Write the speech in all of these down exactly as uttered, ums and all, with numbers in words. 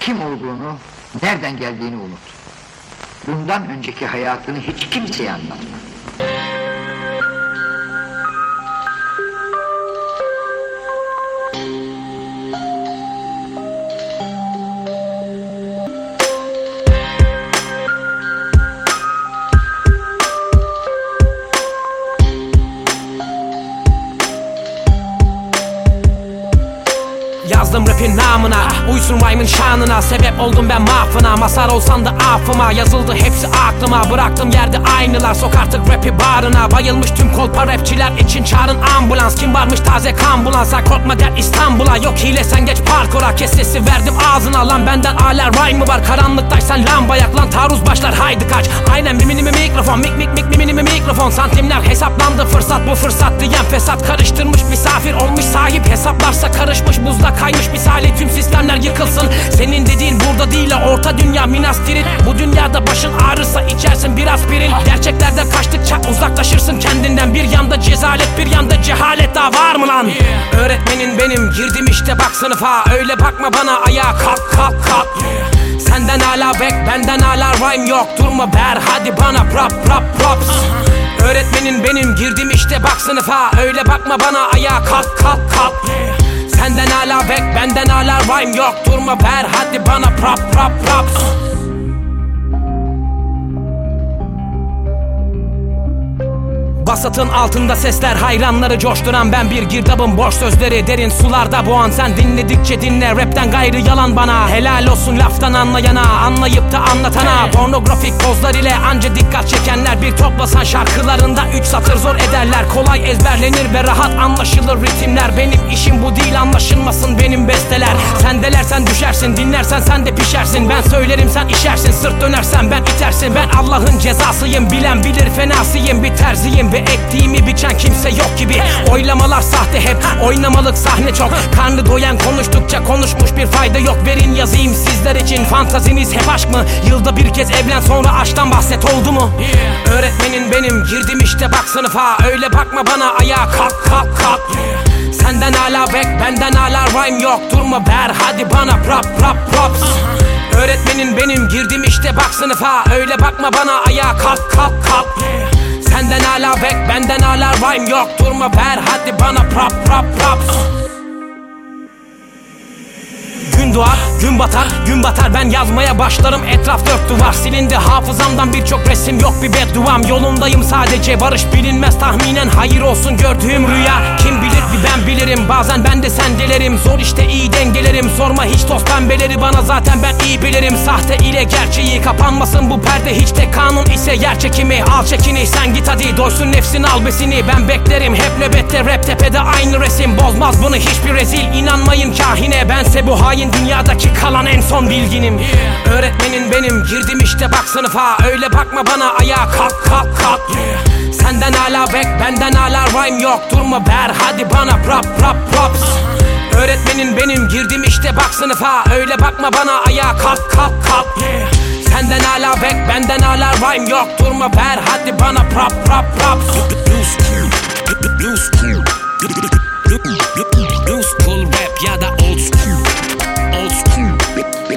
kim olduğunu, nereden geldiğini unut. Bundan önceki hayatını hiç kimseye anlatma. Yazdım rapin namına, uysun rhyme'ın şanına. Sebep oldum ben mahfına, masar olsan da affıma. Yazıldı hepsi aklıma, bıraktım yerde aynılar. Sok artık rapi bağrına, bayılmış tüm kolpa rapçiler için çağırın ambulans. Kim varmış taze kan bulansa, korkma der İstanbul'a. Yok hile sen geç parkura, kes sesi verdim ağzına. Lan benden hala rhyme mı var, karanlıktaysan lamba yak. Lan taarruz başlar haydi kaç, aynen miminimi mikrofon. Mik mik mik miminimi mikrofon. Santimler hesaplandı, fırsat bu fırsat diyen fesat. Karıştırmış misafir olmuş sahip, hesaplarsa karışmış buzda kaymış misali. Tüm sistemler yıkılsın, senin dediğin burada değil, orta dünya Minas Tirith. Bu dünyada başın ağrırsa içersin biraz aspirin. Gerçeklerden kaçtıkça uzaklaşırsın kendinden. Bir yanda cezalet, bir yanda cehalet, daha var mı lan? Yeah. Öğretmenin benim, girdim işte bak sınıfa. Öyle bakma bana, ayağa kalk kalk kalk. Yeah. Senden hala bek, benden hala rhyme yok. Durma ver hadi bana prop prop props. uh-huh. Öğretmenin benim, girdim işte bak sınıfa. Öyle bakma bana, ayağa kalk kalk kalk. Yeah. Senden hala bek, benden hala rhyme yok. Durma ver hadi bana prop prop props. uh. Basatın altında sesler, hayranları coşturan ben bir girdabım. Boş sözleri derin sularda boğan, sen dinledikçe dinle. Rapten gayrı yalan bana, helal olsun laftan anlayana. Anlayıp da anlatana, pornografik pozlar ile anca dikkat çekenler. Bir toplasan şarkılarında üç satır zor ederler. Kolay ezberlenir ve rahat anlaşılır ritimler. Benim işim bu değil, anlaşılmasın benim besteler. Sen delersen düşersin, dinlersen sen de pişersin. Ben söylerim sen işersin, sırt dönersen ben itersin. Ben Allah'ın cezasıyım, bilen bilir fenasıyım. Bir terziyim ve ektiğimi biçen kimse yok gibi. Oylamalar sahte hep, oynamalık sahne çok. Karnı doyan konuştukça konuşmuş, bir fayda yok. Verin yazayım sizler için, fantaziniz hep aşk mı? Yılda bir kez evlen sonra aşktan bahset, oldu mu? Yeah. Öğretmenin benim, girdim işte bak sınıfa. Öyle bakma bana, ayağa kalk kalk kalk. Yeah. Senden hala bek, benden hala rhyme yok. Durma ver hadi bana prop prop props. uh-huh. Öğretmenin benim, girdim işte bak sınıfa. Öyle bakma bana, ayağa kalk kalk kalk. Yeah. Senden hala bek, benden hala rhyme yok. Durma ver hadi bana prop prop props. uh. Gün doğar, gün batar, gün batar ben yazmaya başlarım. Etraf dört duvar, silindi hafızamdan birçok resim, yok bir bedduam. Yolundayım sadece, varış bilinmez tahminen. Hayır olsun gördüğüm rüya, kim bilir bir ben bilirim. Bazen ben de sen delerim, zor işte iyi dengelerim. Sorma hiç toz pembeleri bana, zaten ben iyi bilirim. Sahte ile gerçeği, kapanmasın bu perde. Hiç de kanun ise yer çekimi. Al çekini sen git hadi, doysun nefsin al besini. Ben beklerim hep nöbette, rap tepede aynı resim. Bozmaz bunu hiçbir rezil, inanmayın kahine. Bense bu hain dünyadaki kalan en son bilginim. Yeah. Öğretmenin benim, girdim işte bak sınıfa. Öyle bakma bana, ayağa kalk kalk kalk. Yeah. Senden hala bek, benden hala rhyme yok. Durma ver hadi bana prop prop props. uh-huh. Öğretmenin benim, girdim işte bak sınıfa. Öyle bakma bana, ayağa kalk kalk kalk. Yeah. Senden hala bek, benden hala rhyme yok. Durma ver hadi bana prop prop props. New school, new school, new school rap ya da old school. Old school,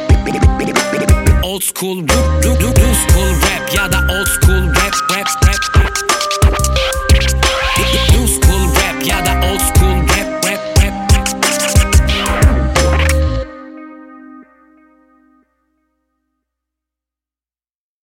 old school, new, new, new school rap ya da old school rap, rap, rap.